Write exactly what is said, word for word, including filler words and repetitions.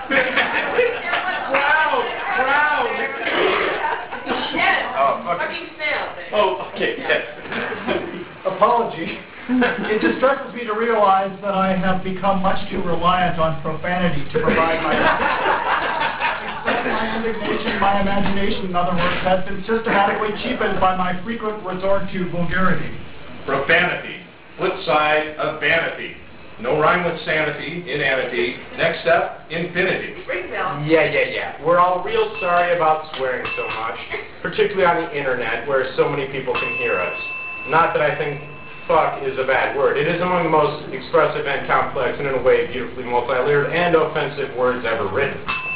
Proud, proud. Yes. Oh, okay. Fucking snail. Oh, okay, yes. Apology. It distresses me to realize that I have become much too reliant on profanity to provide my my indignation, my imagination, in other words, has been systematically cheapened by my frequent resort to vulgarity. Profanity. Flip side of vanity. No rhyme with sanity, inanity. Next step, infinity. Yeah, yeah, yeah. We're all real sorry about swearing so much, particularly on the internet where so many people can hear us. Not that I think fuck is a bad word. It is among the most expressive and complex and in a way beautifully multi-layered and offensive words ever written.